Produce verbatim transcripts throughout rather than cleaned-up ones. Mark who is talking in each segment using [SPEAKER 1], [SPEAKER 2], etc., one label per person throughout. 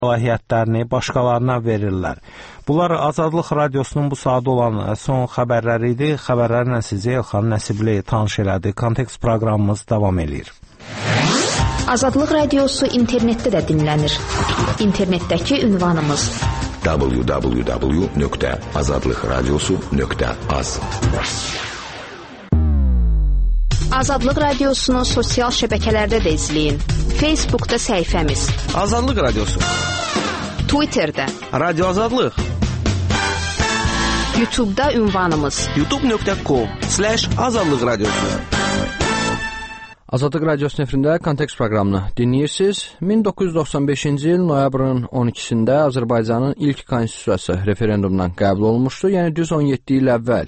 [SPEAKER 1] səlahiyyətlərini başqalarına verirlər. Bunlar Azadlıq Radiosunun bu saat olan son xəbərləri idi. Xəbərlərlə sizi Elxan Nəsibli tanış elədi. Kontekst proqramımız davam edir.
[SPEAKER 2] Azadlıq Radiosu internetdə də dinlənir. İnternetdəki ünvanımız
[SPEAKER 3] w w w nöqtə azadlıq radiosu nöqtə az.
[SPEAKER 2] Azadlıq Radiosunu sosial şəbəkələrdə də izləyin. Facebookda səhifəmiz
[SPEAKER 4] Azadlıq Radiosu,
[SPEAKER 2] Twitterdə
[SPEAKER 4] Radio Azadlıq,
[SPEAKER 2] YouTube'da ünvanımız
[SPEAKER 4] youtube nöqtə com slash azadlıq radiosu.
[SPEAKER 5] Azadlıq Radiosu nefrində Kontekst proqramını dinləyirsiniz. min doqquz yüz doxsan beşinci il noyabrın on ikisində Azərbaycanın ilk konstitusiyası referendumdan qəbul olmuşdu, yəni düz on yeddi il əvvəl.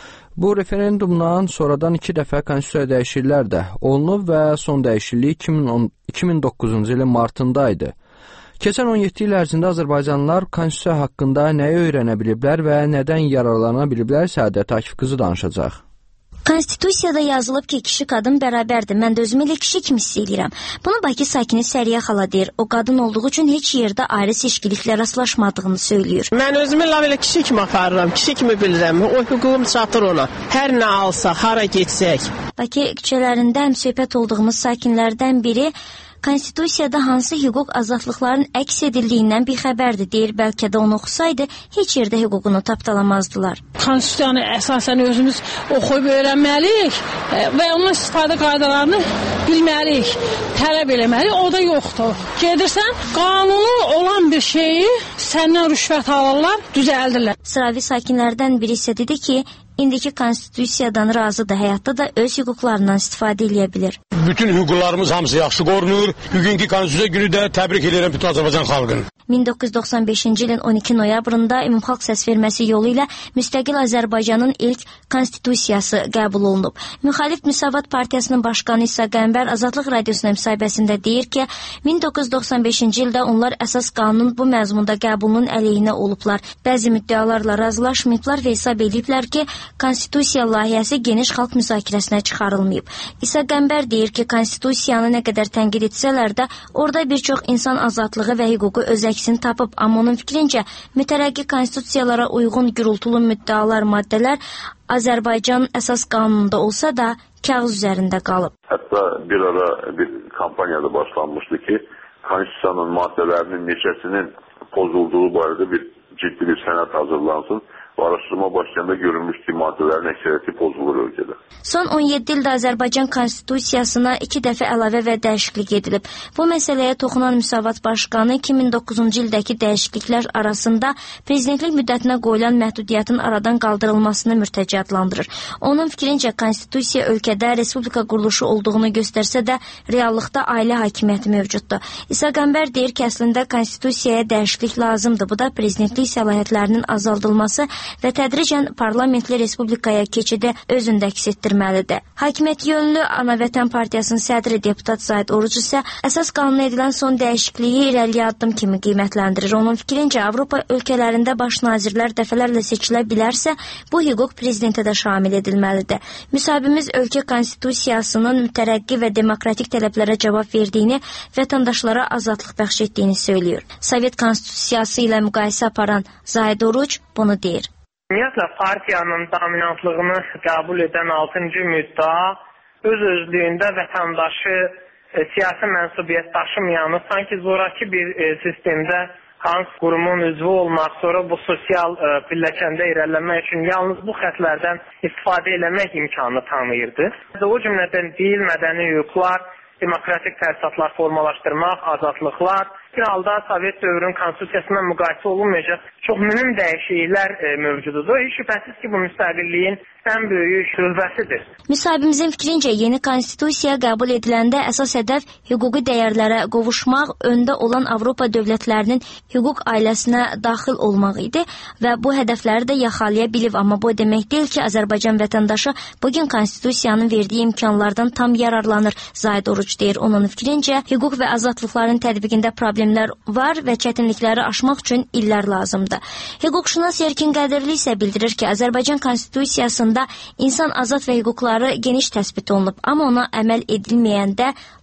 [SPEAKER 5] Bu referendumdan sonradan iki dəfə konstitusiya dəyişikliklər də olunub və son dəyişiklik iki min doqquzuncu ilin martında idi. Keçən on yeddi il ərzində Azərbaycanlılar konstitusiya haqqında nəyi öyrənə biliblər və nədən yararlana biliblər, Səadət Akif qızı danışacaq.
[SPEAKER 6] Konstitusiyada yazılıb ki, kişi qadın bərabərdir. Mən də özümü elə kişi kimi hiss edirəm. Bunu Bakı sakini Səriyə xala deyir. O qadın olduğu üçün heç yerdə ayrı seçkiliklə rastlaşmadığını söylüyor.
[SPEAKER 7] Mən özümü elə kişi kimi aparıram, kişi kimi bilirəm. O hüququm çatır ona. Hər nə alsaq, hara getsək.
[SPEAKER 6] Bakı küçələrində həm söhbət olduğumuz sakinlərdən biri Konstitusiyada hansı hüquq azadlıqların əks edildiyindən bir xəbərdir deyir. Bəlkə də onu oxusaydı, heç yerdə hüququnu tapdalamazdılar.
[SPEAKER 8] Konstitusiyanı əsasən özümüz oxuyub öyrənməliyik və onun istifadə qaydalarını bilməliyik, tələb eləməliyik. O da yoxdur. Gedirsən, qanunu olan bir şeyi səndən rüşvət alırlar, düzəldirlər.
[SPEAKER 6] Sıravi sakinlərdən biri isə dedi ki, indiki konstitusiyadan razıdır, həyatda da öz hüquqlarından istifadə edə bilir.
[SPEAKER 9] Bütün hüquqlarımız hamısı yaxşı qorunur. Bugünkü konstitusiya günü də təbrik edirəm bütün Azərbaycan xalqını.
[SPEAKER 6] min doqquz yüz doxsan beşinci ilin on iki noyabrında ümumxalq səsverməsi yolu ilə müstəqil Azərbaycanın ilk konstitusiyası qəbul olunub. Müxalif Müsavat Partiyasının başqanı İsa Qəmbər Azadlıq Radiosunun müsahibəsində deyir ki, min doqquz yüz doxsan beşinci ildə onlar əsas qanunun bu məzmunda qəbulunun əleyhinə olublar. Bəzi müddəalarla razılaşmayıblar və hesab ediblər ki, konstitusiya layihəsi geniş xalq müzakirəsinə çıxarılmayıb. İsa Qəmbər deyir ki, konstitusiyanı nə qədər tənqid etsələr də, orada bir çox insan azadlığı və hüququ öz əksini tapıb, amma onun fikrincə mütərəqqi konstitusiyalara uyğun gürültülü müddəalar maddələr Azərbaycan əsas qanununda olsa da kağız üzərində qalıb.
[SPEAKER 10] Hətta bir ara bir kampaniyada başlanmışdı ki, konstitusiyanın maddələrinin neçəsinin pozulduğu barədə bir ciddi bir sənəd hazırlansın. Araşdırma başlayanda görülmüş ki, maddələrin əksəriyyəti pozulur ölkədə.
[SPEAKER 6] Son on yeddi ildə Azərbaycan konstitusiyasına iki dəfə əlavə və dəyişiklik edilib. Bu məsələyə toxunan Müsavat Başqanı iki min doqquzuncu ildəki dəyişikliklər arasında prezidentlik müddətinə qoyulan məhdudiyyətin aradan qaldırılmasını mürtəci adlandırır. Onun fikrincə, konstitusiya ölkədə respublika quruluşu olduğunu göstərsə də, reallıqda ailə hakimiyyəti mövcuddur. İsa Qəmbər deyir ki, əslində konstitusiyaya dəyişiklik lazımdır. Bu da prezidentlik səlahiyyətlərinin azaldılması və tədricən parlamentli respublikaya keçidi özündə əks etdirməlidir. Hakimiyyət yönlü Anavətən Partiyasının sədri deputat Zahid Oruc isə əsas qanuna edilən son dəyişikliyi irəliyə addım kimi qiymətləndirir. Onun fikrincə, Avropa ölkələrində baş nazirlər dəfələrlə seçilə bilərsə, bu hüquq prezidentə də şamil edilməlidir. Müsahibimiz ölkə konstitusiyasının mütərəqqi və demokratik tələblərə cavab verdiyini, vətəndaşlara azadlıq bəxş etdiyini söylüyor. Sovet konstitusiyası ilə müqayisə aparan Zahid Oruc bunu deyir.
[SPEAKER 11] Ümumiyyətlə, partiyanın dominantlığını qəbul edən altıncı müddəa öz-özlüyündə vətəndaşı e, siyasi mənsubiyyət daşımayanı sanki zoraki bir e, sistemdə hansı qurumun üzvü olmaq, sonra bu sosial e, pilləkəndə irəliləmək üçün yalnız bu xətlərdən istifadə eləmək imkanı tanıyırdı. O cümlədən dil, mədəni hüquqlar, demokratik tərsatlar formalaşdırmaq, azadlıqlar, bir halda Sovet dövrünün konstitusiyasından müqayisə olunmayacaq çox mühüm dəyişikliklər e, mövcududur. Heç şübhəsiz ki, bu müstəqilliyin ən böyük qüvvəsidir.
[SPEAKER 6] Müsahibimizin fikrincə, yeni konstitusiya qəbul ediləndə əsas hədəf hüquqi dəyərlərə qovuşmaq, öndə olan Avropa dövlətlərinin hüquq ailəsinə daxil olmaq idi və bu hədəfləri də yaxalaya bilib. Amma bu demək deyil ki, Azərbaycan vətəndaşı bugün konstitusiyanın verdiyi imkanlardan tam yararlanır. Zahid Oruc deyir. Onun fikrincə, hüquq və azadlıqların tətbiqində problemlər var və çətinlikləri aşmaq üçün illər lazımdır. Hüquqşünas Erkin Qədirli isə bildirir ki, Azərbaycan konstitusiyasında insan azad və hüquqları geniş təsbit olunub, amma ona əməl edilməyəndə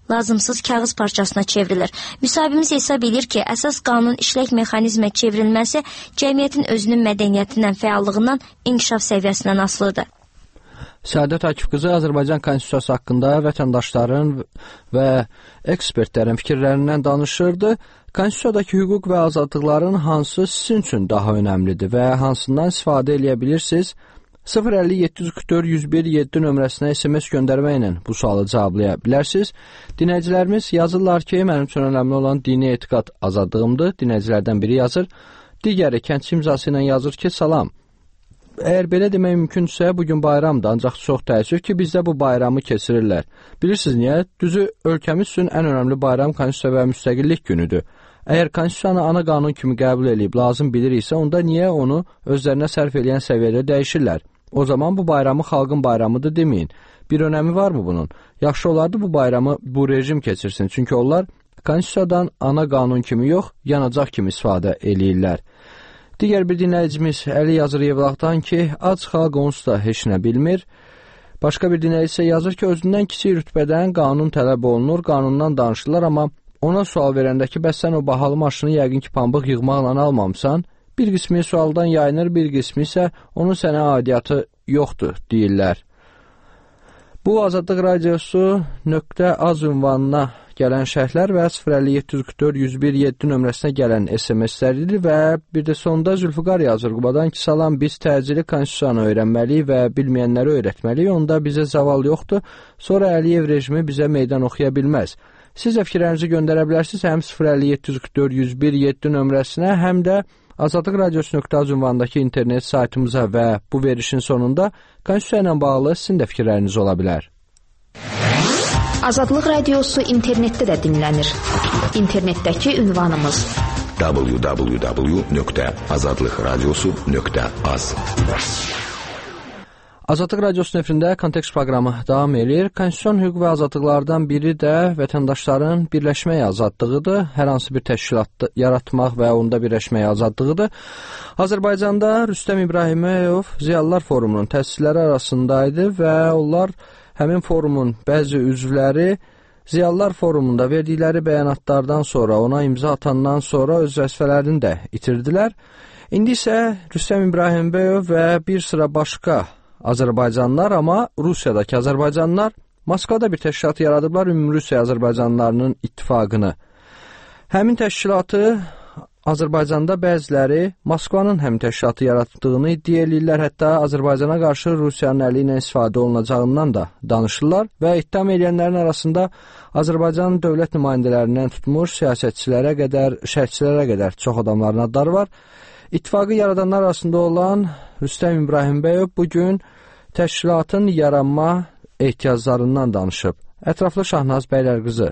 [SPEAKER 6] lazımsız kağız parçasına çevrilir. Müsahibimiz hesab edir ki, əsas qanun işlək mexanizmə çevrilməsi cəmiyyətin özünün mədəniyyətindən, fəallığından, inkişaf səviyyəsindən asılıdır.
[SPEAKER 5] Səadət Akif qızı Azərbaycan Konstitusiyası haqqında vətəndaşların və ekspertlərin fikirlərindən danışırdı. Konstitusiyadakı hüquq və azadlıqların hansı sizin üçün daha önəmlidir və hansından istifadə edə bilirsiniz? sıfır əlli yeddi yüz qırx dörd yüz bir yeddi nömrəsinə S M S göndərməklə bu sualı cevablaya bilərsiniz. Dinləyicilərimiz yazırlar ki, mənim üçün önəmli olan dini etiqad azadlığımdır. Dinləyicilərdən biri yazır. Digəri kəndçi imzası ilə yazır ki, salam. Əgər belə demək mümkünsə, bugün bayramdır, ancaq çox təəssüf ki, bizdə bu bayramı keçirirlər. Bilirsiniz niyə? Düzü, ölkəmiz üçün ən önəmli bayram Konstitusiya və Müstəqillik günüdür. Əgər Konstitusiyanı ana qanun kimi qəbul edib lazım biliriksə, onda niyə onu özlərinə sərf edən səviyyədə dəyişirlər? O zaman bu bayramı xalqın bayramıdır deməyin. Bir önəmi varmı bunun? Yaxşı olardı bu bayramı bu rejim keçirsin. Çünki onlar Konstitusiyadan ana qanun kimi yox, yanacaq kimi istifadə eləyirlər. Digər bir dinləyicimiz Əli yazır Yevlaqdan ki, ac xalq onsuz da heç nə bilmir. Başqa bir dinləyici isə yazır ki, özündən kiçik rütbədən qanun tələb olunur, qanundan danışırlar, amma ona sual verəndə ki, bəs sən o bahalı maşını yəqin ki, pambıq yığmaqla almamısan, bir qismi sualdan yayınır, bir qismi isə onun sənə aidiyyatı yoxdur, deyirlər. Bu Azadlıq Radiosu .az ünvanına gələn şərhlər və sıfır əlli yeddi yüz qırx dörd yüz bir yeddi nömrəsinə gələn S M S-ləridir və bir də sonda Zülfüqar yazır Qubadan ki, salam, biz təcili konstitusiyanı öyrənməliyik və bilməyənləri öyrətməliyik, onda bizə zaval yoxdur, sonra Əliyev rejimi bizə meydan oxuya bilməz. Siz də fikirlərinizi göndərə bilərsiniz həm sıfır əlli yeddi yüz qırx dörd yüz bir yeddi nömrəsinə, həm də Azadlıq Radiosu .az ünvanındakı internet saytımıza və bu verişin sonunda konstitusiya ilə bağlı sizin də fikirləriniz ola bilər.
[SPEAKER 2] Azadlıq Radiosu internetdə də dinlənir. İnternetdəki ünvanımız
[SPEAKER 3] w w w nöqtə azadlıq radiosu nöqtə az.
[SPEAKER 5] Azadlıq Radiosu nefrində kontekst proqramı davam edir. Konstitusiyon hüquq və azadlıqlardan biri də vətəndaşların birləşmək azadlığıdır. Hər hansı bir təşkilat yaratmaq və onda birləşmək azadlığıdır. Azərbaycanda Rüstəm İbrahimov Ziyalılar Forumunun təsisləri arasındaydı və onlar həmin forumun bəzi üzvləri Ziyalılar Forumunda verdikləri bəyanatlardan sonra, ona imza atandan sonra öz vəzifələrini də itirdilər. İndi isə Rüstəm İbrahimov və bir sıra başqa Azərbaycanlılar, amma Rusiyadakı Azərbaycanlılar Moskvada bir təşkilat yaradıblar, Ümumrusiya Azərbaycanlılarının ittifaqını. Həmin təşkilatı Azərbaycanda bəziləri Moskvanın həmin təşkilatı yaratdığını iddia edirlər, hətta Azərbaycana qarşı Rusiyanın əli ilə istifadə olunacağından da danışırlar və ittiham edilənlərin arasında Azərbaycan dövlət nümayəndələrindən tutmuş siyasətçilərə qədər, şərhçilərə qədər çox adamların adları var. İttifaqı yaradanlar arasında olan Rüstəm İbrahimov bugün təşkilatın yaranma ehtiyaclarından danışıb. Ətraflı Şahnaz Bəylərqızı.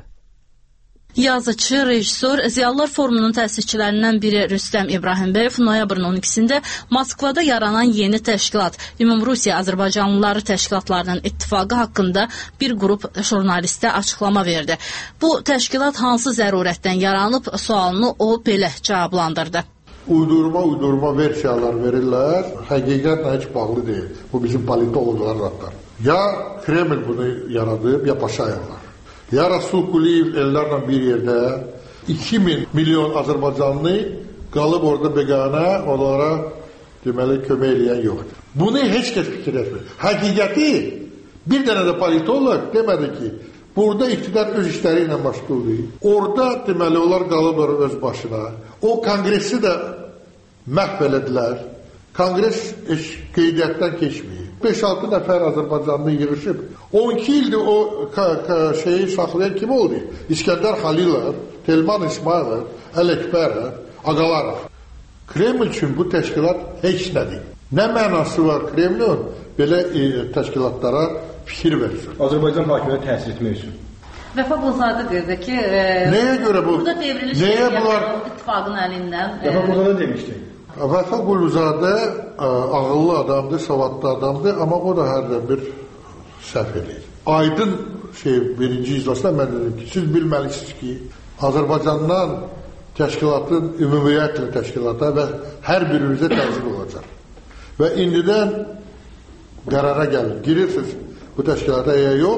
[SPEAKER 12] Yazıcı, rejissor, Ziyalılar Forumunun təsisçilərindən biri Rüstəm İbrahimov noyabrın on ikisində Moskvada yaranan yeni təşkilat Ümumrusiya Azərbaycanlıları təşkilatlarının ittifaqı haqqında bir qrup jurnalistə açıqlama verdi. Bu təşkilat hansı zərurətdən yaranıb sualını o belə cavablandırdı.
[SPEAKER 13] Uydurma uydurma versiyalar verirlər, həqiqətlə heç bağlı deyil. Bu bizim politologlar adlar. Ya Kreml bunu yaradıb, ya Paşayevlar. Ya Rasul Quliyev ellərlə bir yerdə iki min milyon Azərbaycanlı qalıb orada beqanə, onlara deməli kömək eləyən yoxdur. Bunu heç kəs fikir etmir. Həqiqəti bir dənə də politolog demədi ki, burada iqtidar öz işləri ilə məşğuldur. Orada deməli onlar qalıblar öz başına. O kongresi də məhv elədilər. Kongres qeydiyyatdan keçməyib. beş altı nəfər Azərbaycanlı yığışıb. on iki ildir o şeyi saxlayan kim oldu? İskəndər Xalilov, Telman İsmailov, Ələkbərov, Ağalarov. Kreml üçün bu təşkilat heç nədir. Nə mənası var Kremlin belə e, təşkilatlara fikir versin?
[SPEAKER 14] Azərbaycan hakimiyyətinə təsir etmək üçün.
[SPEAKER 12] Vəfa Quluzadə dedi ki, e,
[SPEAKER 13] nəyə görə bu?
[SPEAKER 12] Burada devriliş
[SPEAKER 13] bunlar...
[SPEAKER 12] ittifaqın əlindən.
[SPEAKER 14] Vəfa Quluzadə demişdi.
[SPEAKER 13] Vəfa Quluzadə ağıllı adamdır, savadlı adamdır, amma o da hərdən bir səhv edir. Aydın şey, birinci iclasda mən dedim ki, siz bilməlisiniz ki, Azərbaycandan təşkilatın ümumiyyətlə təşkilata və hər birimizə təsir olacaq. Və indidən qərara gəlin, girirsiniz bu təşkilata ya yox,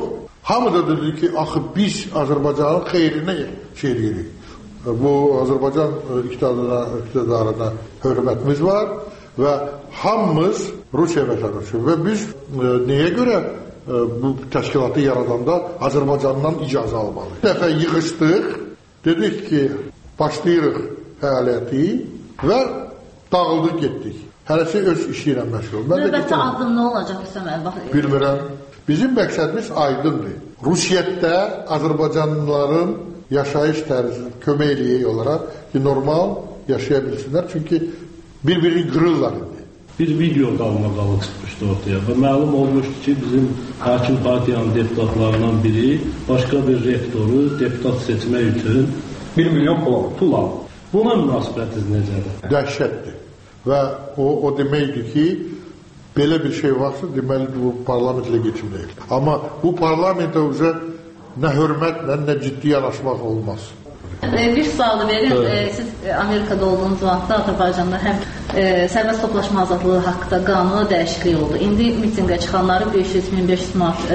[SPEAKER 13] Hamı da dedi ki, axı biz Azərbaycanın xeyrinə şey deyirik. Bu Azərbaycan iqtidarına, iqtidarına hörmətimiz var və hamımız Rusiya vətəndaşı və biz e, nəyə görə e, bu təşkilatı yaradanda Azərbaycandan icazə almalıyıq. Bir dəfə yığışdıq, dedik ki, başlayırıq fəaliyyəti və dağıldıq getdik. Hərəsi öz işi ilə məşğul.
[SPEAKER 12] Növbəti addım nə olacaq Hüsəm əl?
[SPEAKER 13] Bilmirəm. Bizim məqsədimiz aydındır. Rusiyyətdə Azərbaycanlıların yaşayış tərzi kömək eləyək olaraq ki, normal yaşaya bilsinlər. Çünki bir-birini qırırlar indi.
[SPEAKER 15] Bir video qalmaqalıq çıxmışdı ortaya və məlum olmuşdu ki, bizim hakim partiyanın deputatlarından biri başqa bir rektoru deputat seçmək üçün
[SPEAKER 14] bir milyon pul aldı.
[SPEAKER 15] Buna münasibətiniz necədir?
[SPEAKER 13] Dəhşətdir. Və o, o deməkdir ki, belə bir şey varsa, deməli bu parlamentlə geçimləyir. Amma bu parlamentə üzə nə hörmətlə, nə ciddi yanaşmaq olmaz.
[SPEAKER 12] Bir sual da verin. Evet. Siz Amerikada olduğunuz vaxtda Azərbaycanda həm e, sərbəst toplaşma azadlığı haqqında qanuna dəyişiklik oldu. İndi mitinqə çıxanları beş yüz min beş yüz manat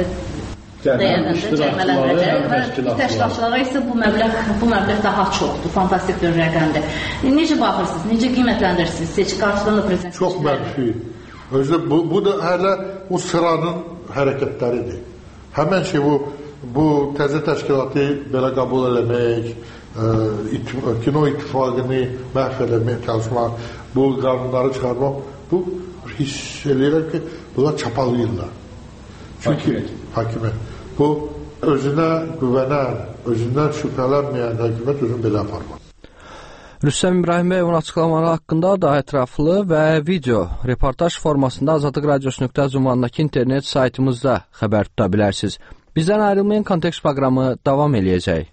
[SPEAKER 12] dəyərləndirəcək və təşkilatçılara isə bu məbləğ bu məbləğ daha çoxdur. Fantastik bir rəqəmdir. Necə baxırsınız? Necə qiymətləndirirsiniz? Seçki qarşıdan da prezident
[SPEAKER 13] çox mənfi. Özü bu, bu da hələ o sıranın hərəkətləridir. Həmən şey bu bu təzə təşkilatı belə qəbul eləmək, ə, it, kino ittifaqını məhv eləmək, çalışmaq, bu qanunları çıxarmaq, bu hiss eləyirəm ki, bunlar çapalayırlar. Çünki hakimiyyət. Bu özünə güvənən, özündən şübhələnməyən hakimiyyət özünü belə aparmaz.
[SPEAKER 5] Rüstəm İbrahimbəyev açıqlamaları haqqında daha ətraflı və video reportaj formasında Azadlıq Radiosu nöqtə az ünvanındakı internet saytımızda xəbər tuta bilərsiniz. Bizdən ayrılmayan kontekst proqramı davam eləyəcək.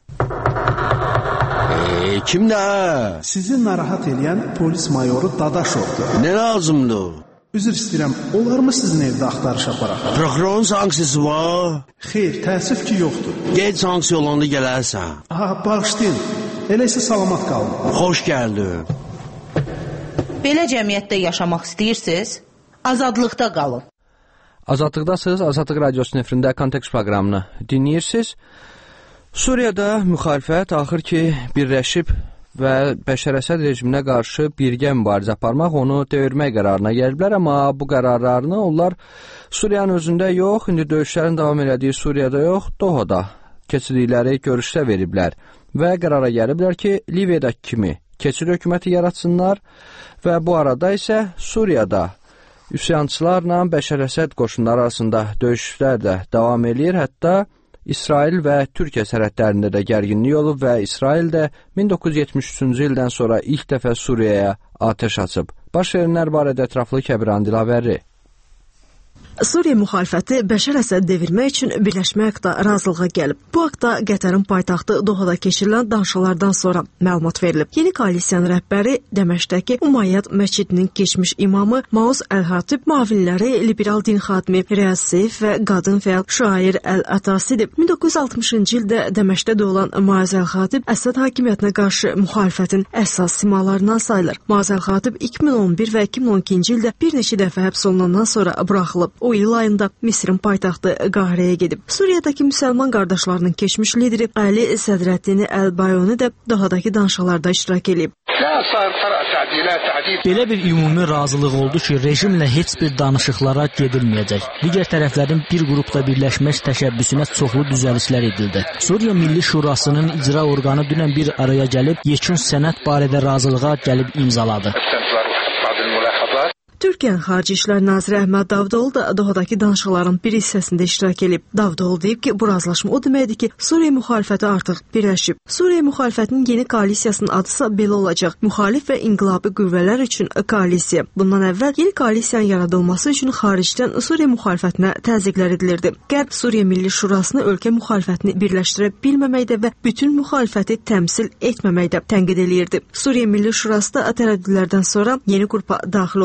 [SPEAKER 16] Eee, kimdə?
[SPEAKER 17] Sizi narahat edən polis mayoru Dadaşovdur.
[SPEAKER 16] Nə lazımdır?
[SPEAKER 17] Üzr istəyirəm, olar mı sizin evdə axtarış aparaq?
[SPEAKER 16] Prokurorun sanksiyası var?
[SPEAKER 17] Xeyr, təəssüf ki, yoxdur.
[SPEAKER 16] Gec sanksiya olanda gələrsən.
[SPEAKER 17] Ha, bağışlayın. Elə isə salamat qalın.
[SPEAKER 16] Xoş gəldin.
[SPEAKER 18] Belə cəmiyyətdə yaşamaq istəyirsiniz? Azadlıqda qalın.
[SPEAKER 5] Azadlıqdasınız, Azadlıq Radiosu nefrində kontekst proqramını dinləyirsiniz. Suriyada müxalifət axır ki birləşib və Bəşər Əsəd rejiminə qarşı birgə mübarizə aparmaq, onu devirmək qərarına gəliblər, amma bu qərarlarını onlar Suriyanın özündə yox, indi döyüşlərin davam elədiyi Suriyada yox, Dohada keçirdikləri görüşdə veriblər və qərara gəliblər ki, Liviyadakı kimi keçid hökuməti yaratsınlar və bu arada isə Suriyada üsyançılarla Bəşər Əsəd qoşunları arasında döyüşlər də davam eləyir, hətta İsrail və Türkiyə sərhədlərində də gərginlik olub və İsrail də min doqquz yüz yetmiş üçüncü ildən sonra ilk dəfə Suriyaya atəş açıb. Baş verənlər barədə ətraflı Kəbran Dilavəri.
[SPEAKER 19] Suriya müxalifəti Bəşər Əsəd devirmək üçün birləşmək haqda razılığa gəlib. Bu haqda Qətərin paytaxtı Dohada keçirilən danışıqlardan sonra məlumat verilib. Yeni koalisiyanın rəhbəri Dəməşqdəki Umayyad məscidinin keçmiş imamı Mauz Əl-Hatib, müavinləri liberal din xadimi Riyaz Seyf və qadın fəal Şair Əl-Atasidir. min doqquz yüz altmışıncı ildə Dəməşqdə doğulan Mauz Əl-Hatib Əsəd hakimiyyətinə qarşı müxalifətin əsas simalarından sayılır. Mauz Əl-Hatib iki min on bir və iki min on ikinci ildə bir neçə dəfə həbs olunandan sonra buraxılıb. O il ayında Misrin paytaxtı Qahirəyə gedib. Suriyadakı müsəlman qardaşlarının keçmiş lideri Ali Sədrəddin Əl-Bayoni də Dohadakı danışıqlarda iştirak edib.
[SPEAKER 20] Belə bir ümumi razılıq oldu ki, rejimlə heç bir danışıqlara gedilməyəcək. Digər tərəflərin bir qrupda birləşmək təşəbbüsünə çoxlu düzəlişlər edildi. Suriya Milli Şurasının icra orqanı dünən bir araya gəlib, yekun sənəd barədə razılığa gəlib imzaladı.
[SPEAKER 19] Türkiyənin Xarici İşlər Naziri Əhməd Davutoğlu da Dohadakı danışıqların bir hissəsində iştirak edib. Davutoğlu deyib ki, bu razılaşma o deməkdir ki, Suriya müxalifəti artıq birləşib. Suriya müxalifətinin yeni koalisiyasının adısa belə olacaq. Müxalif və inqilabi qüvvələr üçün koalisiya. Bundan əvvəl yeni koalisiyanın yaradılması üçün xaricdən Suriya müxalifətinə təzyiqlər edilirdi. Qərb Suriya Milli Şurasını ölkə müxalifətini birləşdirə bilməməkdə və bütün müxalifəti təmsil etməməkdə tənqid eləyirdi. Suriya Milli Şurası da tərəddüdlərdən sonra yeni qrupa daxil olub. Belə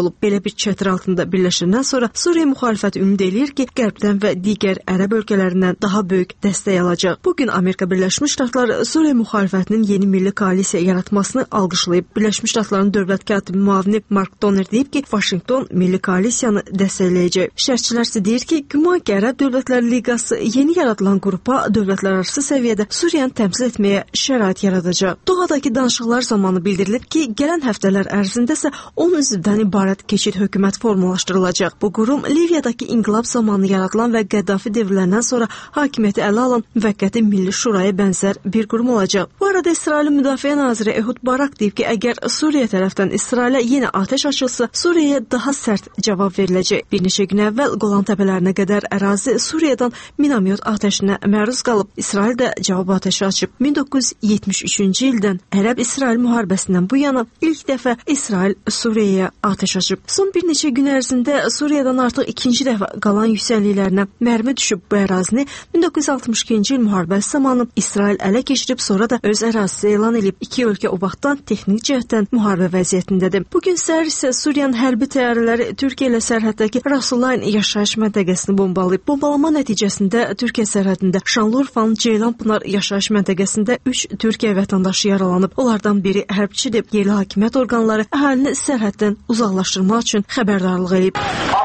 [SPEAKER 19] bir çətir altında birləşəndən sonra Suriya müxalifəti ümid eləyir ki, Qərbdən və digər ərəb ölkələrindən daha böyük dəstək alacaq. Bugün Amerika Birləşmiş Ştatları Suriya müxalifətinin yeni milli koalisiya yaratmasını alqışlayıb. Birləşmiş Ştatların dövlət katibi müavini Mark Donner deyib ki, Vaşinqton milli koalisiyanı dəstəkləyəcək. Şərhçilər isə deyir ki, güman ki, Ərəb Dövlətləri Liqası yeni yaradılan qrupa dövlətlərarası səviyyədə Suriyanı təmsil etməyə şərait yaradacaq. Dohadakı danışıqlar zamanı bildirilib ki, gələn həftələr ərzində isə on üzvdən ibarət keçid hökumət formalaşdırılacaq. Bu qurum Liviyadakı inqilab zamanı yaradılan və Qəddafi devirlərindən sonra hakimiyyəti ələ alan müvəqqəti Milli Şuraya bənzər bir qurum olacaq. Bu arada İsrailin Müdafiə naziri Ehud Barak deyib ki, əgər Suriya tərəfdən İsrailə yenə atəş açılsa, Suriyaya daha sərt cavab veriləcək. Bir neçə gün əvvəl Qolan təpələrinə qədər ərazi Suriyadan minamyot atəşinə məruz qalıb. İsrail də cavab atəşi açıb. min doqquz yüz yetmiş üçüncü ildən Ərəb-İsrail müharibəsindən bu yana ilk dəfə İsrail Suriyaya atəş açıb. Son bir neçə gün ərzində Suriyadan artıq ikinci dəfə qalan yüksəkliklərinə mərmi düşüb. Bu ərazini min doqquz yüz altmış ikinci il müharibəsi zamanı İsrail ələ keçirib, sonra da öz ərazisi elan edib. İki ölkə o vaxtdan texnik cəhətdən müharibə vəziyyətindədir. Bugün səhər isə Suriyanın hərbi təyyarələri Türkiyə ilə sərhəddəki Rasulayn yaşayış məntəqəsini bombalayıb. Bombalama nəticəsində Türkiyə sərhədində Şanlıurfanın Ceylanpınar yaşayış məntəqəsində üç Türkiyə vətəndaşı yaralanıb. Onlardan biri hərbçidir. Yerli hakimiyyət orqanları əhalini sərhəddən uzaqlaşdırmaq üçün xəbərdarlıq edib.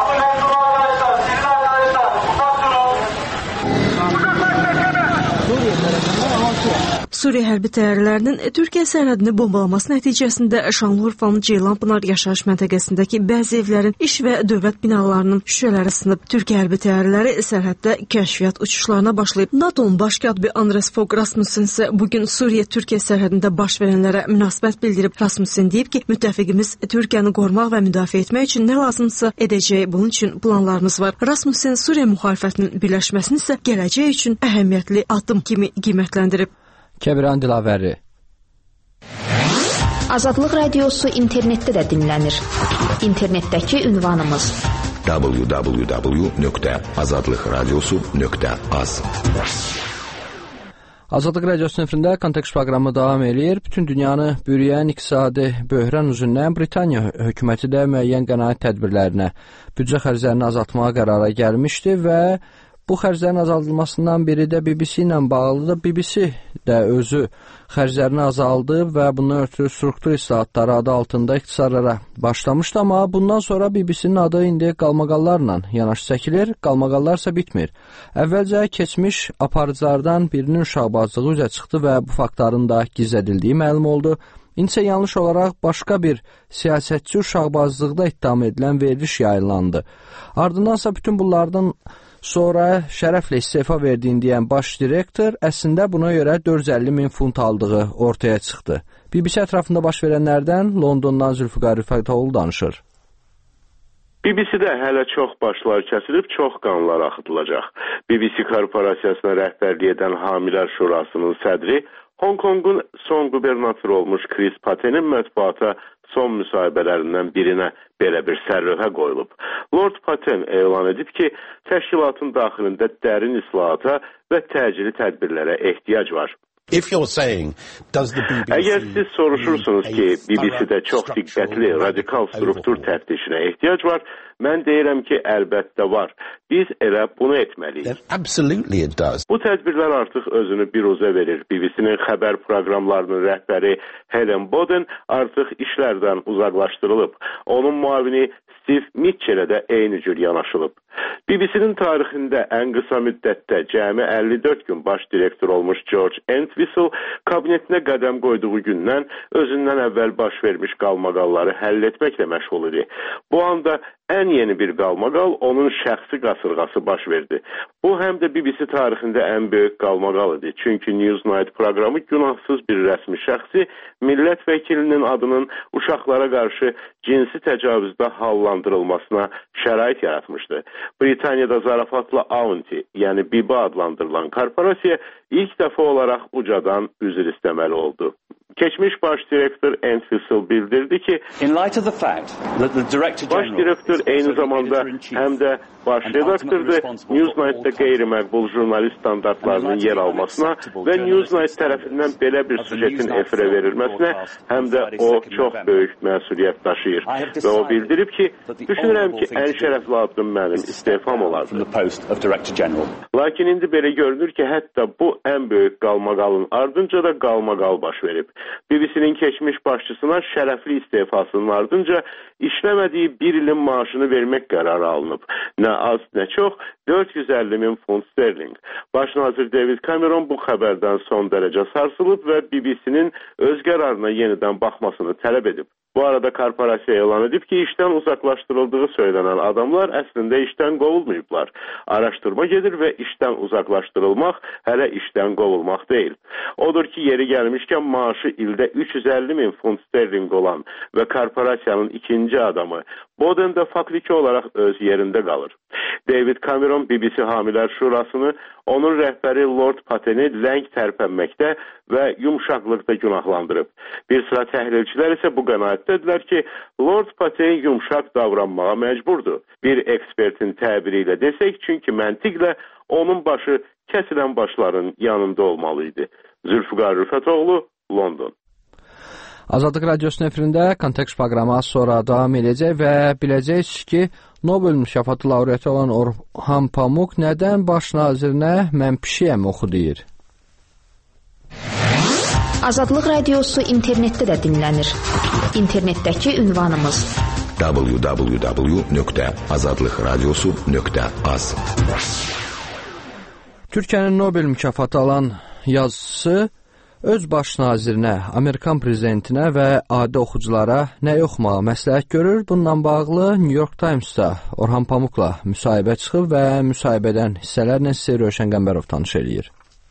[SPEAKER 19] Suriya hərbi təyyarələrinin Türkiyə sərhədini bombalaması nəticəsində Şanlıurfanın Ceylanpınar yaşayış məntəqəsindəki bəzi evlərin, iş və dövlət binalarının şüşələri sınıb. Türkiyə hərbi təyyarələri sərhəddə kəşfiyyat uçuşlarına başlayıb. NATO'nun baş katibi Andres Fogh Rasmussen isə bugün Suriya-Türkiyə sərhədində baş verənlərə münasibət bildirib. Rasmussen deyib ki, müttəfiqimiz Türkiyəni qorumaq və müdafiə etmək üçün nə lazımsa edəcək. Bunun üçün planlarımız var. Rasmussen Suriya müxalifətinin birləşməsini isə gələcək üçün əhəmiyyətli addım kimi qiymətləndirib.
[SPEAKER 5] Kəbiran Dilavəri.
[SPEAKER 2] Azadlıq Radiosu internetdə də dinlənir. İnternetdəki ünvanımız
[SPEAKER 3] w w w nöqtə azadlıq radiosu nöqtə az.
[SPEAKER 5] Azadlıq Radiosu nömrəsində Kontekst proqramı davam edir. Bütün dünyanı bürüyən iqtisadi böhran üzündən Britaniya hökuməti də müəyyən qənaət tədbirlərinə, büdcə xərclərini azaltmağa qərara gəlmişdi və bu xərclərin azaldılmasından biri də B B C ilə bağlıdır. B B C də özü xərclərini azaldıb və bundan ötürü struktur islahatları adı altında ixtisarlara başlamışdı, amma bundan sonra B B C-nin adı indi qalmaqallarla yanaşı çəkilir, qalmaqallar isə bitmir. Əvvəlcə keçmiş aparıcılardan birinin uşaqbazlığı üzə çıxdı və bu faktların da gizlədildiyi məlum oldu. İnsə yanlış olaraq başqa bir siyasətçi uşaqbazlıqda ittiham edilən veriliş yayınlandı. Ardındansa bütün bunlardan sonra şərəflə istefa verdiyini deyən baş direktor əslində buna görə dörd yüz əlli min funt aldığı ortaya çıxdı. B B C ətrafında baş verənlərdən Londondan Zülfüqar Rüfətoğlu danışır.
[SPEAKER 21] B B C-də hələ çox başlar kəsilib, çox qanlar axıdılacaq. B B C korporasiyasına rəhbərlik edən Hamilər Şurasının sədri Hong Kongun son qubernatoru olmuş Chris Pattenin mətbuata son müsahibələrindən birinə belə bir sərröhə qoyulub. Lord Patten elan edib ki, təşkilatın daxilində dərin islahata və təcili tədbirlərə ehtiyac var.
[SPEAKER 22] Saying,
[SPEAKER 21] Əgər siz soruşursunuz ki, B B C-də çox diqqətli, radikal struktur təftişinə ehtiyac var, mən deyirəm ki, əlbəttə var. Biz elə bunu etməliyik. Bu tədbirlər artıq özünü biruzə verir. B B C-nin xəbər proqramlarının rəhbəri Helen Boden artıq işlərdən uzaqlaşdırılıb. Onun müavini Steve Mitchell'ə də eyni cür yanaşılıb. B B C-nin tarixində ən qısa müddətdə cəmi əlli dörd gün baş direktor olmuş George Entwistle kabinetinə qədəm qoyduğu gündən özündən əvvəl baş vermiş qalmaqalları həll etməklə məşğul idi. Bu anda ən yeni bir qalmaqal onun şəxsi qasırğası baş verdi. Bu həm də B B C tarixində ən böyük qalmaqal idi. Çünki Newsnight proqramı günahsız bir rəsmi şəxsi millət vəkilinin adının uşaqlara qarşı cinsi təcavüzdə hallandırılmasına şərait yaratmışdı. Britaniyada zarafatla Aunty, yəni B B adlandırılan korporasiya ilk dəfə olaraq ucadan üzr istəməli oldu. Keçmiş baş direktor Entwistle bildirdi ki, baş direktor eyni zamanda həm də baş redaktordur, Newsnight-da qeyri-məqbul jurnalist standartlarının yer almasına və Newsnight tərəfindən belə bir sujetin efirə verilməsinə həm də o çox böyük məsuliyyət daşıyır. Və o bildirib ki, düşünürəm ki, ən şərəfli addım mənim istefam olardı. Lakin indi belə görünür ki, hətta bu ən böyük qalmaqalın ardınca da qalmaqal baş verib. B B C-nin keçmiş başçısına şərəfli istefasının ardınca işləmədiyi bir ilin maaşını vermək qərarı alınıb. Nə az, nə çox, dörd yüz əlli min funt sterling. Baş nazir David Cameron bu xəbərdən son dərəcə sarsılıb və B B C-nin öz qərarına yenidən baxmasını tələb edib. Bu arada korporasiya elan edib ki, işdən uzaqlaşdırıldığı söylənən adamlar əslində işdən qovulmayıblar. Araşdırma gedir və işdən uzaqlaşdırılmaq hələ işdən qovulmaq deyil. Odur ki, yeri gəlmişkən maaşı ildə üç yüz əlli min funt sterling olan və korporasiyanın ikinci adamı Boden də faktiki olaraq öz yerində qalır. David Cameron B B C Hamilər Şurasını onun rəhbəri Lord Pateni ləng tərpənməkdə və yumşaqlıqda günahlandırıb. Bir sıra təhlilçilər isə bu qənaətdədirlər ki, Lord Pateni yumşaq davranmağa məcburdur. Bir ekspertin təbiri ilə desək, çünki məntiqlə onun başı kəsilən başların yanında olmalıydı. Zülfüqar Rüfətoğlu, London.
[SPEAKER 5] Azadlıq Radiosunun efirində Kontekst proqramı az sonra davam edəcək və biləcəksiniz ki, Nobel mükafatı laureatı olan Orhan Pamuk nədən baş nazirinə mən pişiyəm oxu deyir.
[SPEAKER 2] Azadlıq Radiosu internetdə də dinlənir. İnternetdəki ünvanımız
[SPEAKER 3] w w w nöqtə azadlıq radiosu nöqtə az.
[SPEAKER 5] Türkiyənin Nobel mükafatı alan yazısı öz baş nazirinə, Amerikan prezidentinə və adi oxuculara nə oxumağı məsləhət görür. Bununla bağlı New York Times-da Orhan Pamukla müsahibə çıxıb və müsahibədən hissələrlə sizə Rövşən Qəmbərov tanış eləyir.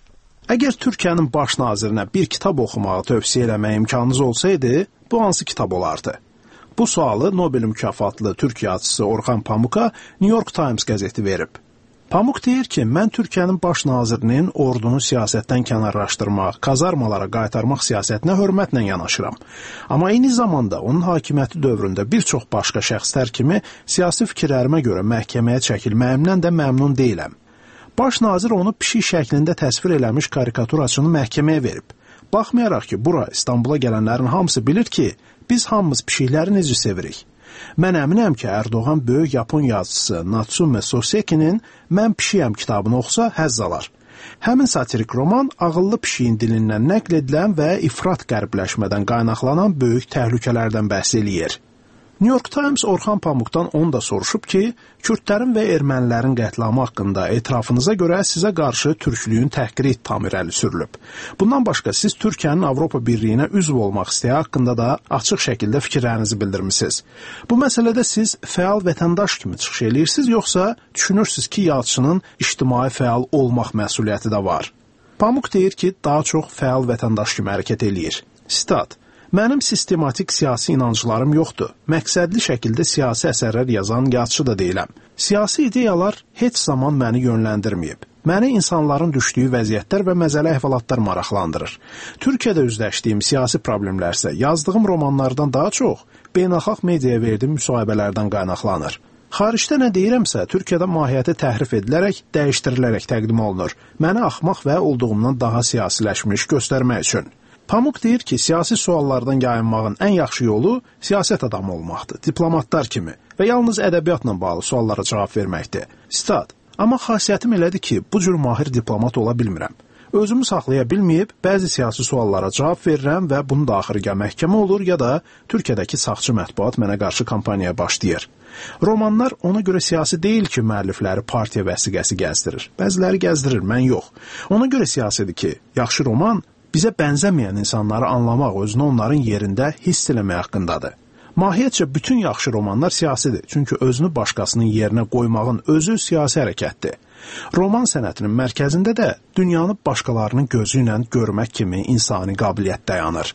[SPEAKER 17] Əgər Türkiyənin baş nazirinə bir kitab oxumağı tövsiyə eləmək imkanınız olsaydı, bu hansı kitab olardı? Bu sualı Nobel mükafatlı Türk yazıçısı Orhan Pamuka New York Times qəzeti verib. Pamuk deyir ki, mən Türkiyənin baş nazirinin ordunu siyasətdən kənarlaşdırmaq, kazarmalara qaytarmaq siyasətinə hörmətlə yanaşıram. Amma eyni zamanda onun hakimiyyəti dövründə bir çox başqa şəxslər kimi siyasi fikirlərimə görə məhkəməyə çəkilməyimdən də məmnun deyiləm. Baş nazir onu pişik şəklində təsvir eləmiş karikaturaçını məhkəməyə verib. Baxmayaraq ki, bura İstanbula gələnlərin hamısı bilir ki, biz hamımız pişikləri necə sevirik. Mən əminəm ki, Erdoğan böyük Yapon yazıcısı Natsume Soseki'nin Mən pişiyəm kitabını oxusa həzz alar. Həmin satirik roman ağıllı pişiyin dilindən nəql edilən və ifrat qərbləşmədən qaynaqlanan böyük təhlükələrdən bəhs eləyir. New York Times Orhan Pamukdan onu da soruşub ki, Kürdlərin və ermənilərin qətlamı haqqında etirafınıza görə sizə qarşı türklüyün təhqiri ittihamı irəli sürülüb. Bundan başqa siz Türkiyənin Avropa Birliyinə üzv olmaq istəyi haqqında da açıq şəkildə fikirlərinizi bildirmisiniz. Bu məsələdə siz fəal vətəndaş kimi çıxış eləyirsiniz, yoxsa düşünürsünüz ki, yazıçının ictimai fəal olmaq məsuliyyəti də var? Pamuk deyir ki, daha çox fəal vətəndaş kimi hərəkət eləyir. Sitat: Mənim sistematik siyasi inanclarım yoxdur. Məqsədli şəkildə siyasi əsərlər yazan yazıçı da deyiləm. Siyasi ideyalar heç zaman məni yönləndirməyib. Məni insanların düşdüyü vəziyyətlər və məzəli əhvalatlar maraqlandırır. Türkiyədə üzləşdiyim siyasi problemlərsə yazdığım romanlardan daha çox beynəlxalq mediaya verdiyim müsahibələrdən qaynaqlanır. Xaricdə nə deyirəmsə, Türkiyədə mahiyyəti təhrif edilərək, dəyişdirilərək təqdim olunur. Məni axmaq və olduğumdan daha siyasiləşmiş göstərmək üçün. Pamuk deyir ki, siyasi suallardan yayınmağın ən yaxşı yolu siyasət adamı olmaqdır, diplomatlar kimi və yalnız ədəbiyyatla bağlı suallara cavab verməkdir. Sitat: Amma xasiyyətim elədir ki, bu cür mahir diplomat ola bilmirəm. Özümü saxlaya bilməyib, bəzi siyasi suallara cavab verirəm və bunun da axırı ya məhkəmə olur, ya da Türkiyədəki sağçı mətbuat mənə qarşı kampaniyaya başlayır. Romanlar ona görə siyasi deyil ki, müəllifləri partiya vəsiqəsi gəzdirir. Bəziləri gəzdirir, mən yox. Ona görə siyasidir ki, yaxşı roman bizə bənzəməyən insanları anlamaq, özünü onların yerində hiss eləmək haqqındadır. Mahiyyətcə bütün yaxşı romanlar siyasidir, çünki özünü başqasının yerinə qoymağın özü siyasi hərəkətdir. Roman sənətinin mərkəzində də dünyanı başqalarının gözü ilə görmək kimi insani qabiliyyət dayanır.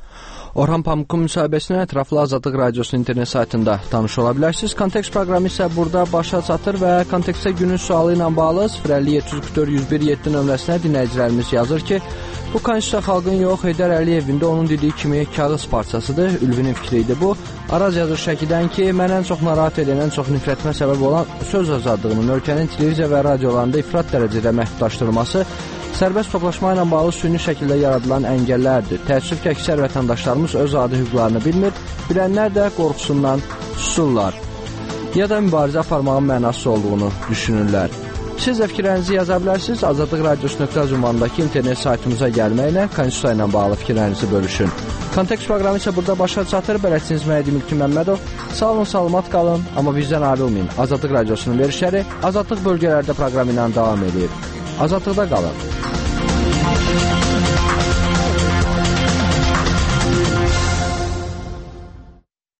[SPEAKER 5] Orhan Pamukun müsahibəsinə ətraflı Azadlıq Radiosunun internet saytında tanış ola bilərsiniz. Kontekst proqramı isə burada başa çatır və kontekstə günün sualı ilə bağlı sıfır əlli yeddi yüz qırx dörd yüz bir yeddi nömrəsinə dinləyicilərimiz yazır ki, Bu konstitusiya xalqın yox, Heydər Əliyevin də onun dediyi kimi kağız parçasıdır, Ülvinin fikri idi bu. Araz yazır Şəkidən ki, mən ən çox narahat edən, ən çox nifrətimə səbəb olan söz azadlığının ölkənin televiziya və radiolarında ifrat dərəcədə məhdudlaşdırılması, sərbəst toplaşma ilə bağlı süni şəkildə yaradılan əngəllərdir. Təəssüf ki, əksər vətəndaşlarımız öz adi hüquqlarını bilmir, bilənlər də qorxusundan susurlar ya da mübarizə aparmağın mənasız olduğunu düşünürlər. Siz də fikirlərinizi yaza bilərsiniz. Azadlıq Radiosu nöqtə az ünvanındakı internet saytımıza gəlməklə konstitusiya ilə bağlı fikirlərinizi bölüşün. Kontekst proqramı isə burada başa çatır. Bələdçiniz Məhdi Mülki Məmmədov. Sağ olun, salamat qalın, amma bizdən ayrılmayın. Azadlıq Radiosunun verişləri Azadlıq bölgələrdə proqramı ilə davam edir. Azadlıqda qalın.